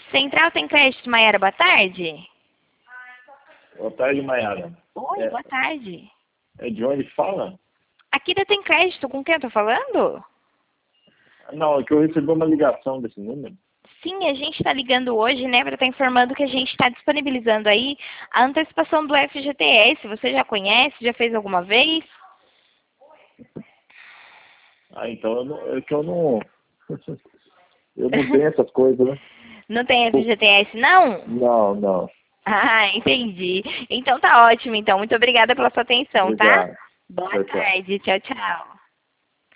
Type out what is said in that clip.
Central tem crédito, Maiara, boa tarde. Boa tarde, Maiara. Oi, boa tarde. É de onde fala? Aqui da Tem Crédito, com quem eu tô falando? Não, é que eu recebi uma ligação desse número. Sim, a gente está ligando hoje, né, para estar informando que a gente está disponibilizando aí a antecipação do FGTS. Você já conhece? Já fez alguma vez? Ah, então é que eu não. Eu não tenho essas coisas, né? Não tem FGTS, não? Não, não. Ah, entendi. Então tá ótimo, então. Muito obrigada pela sua atenção, tá? Obrigado. Boa Tchau, tchau. tarde. Tchau, tchau.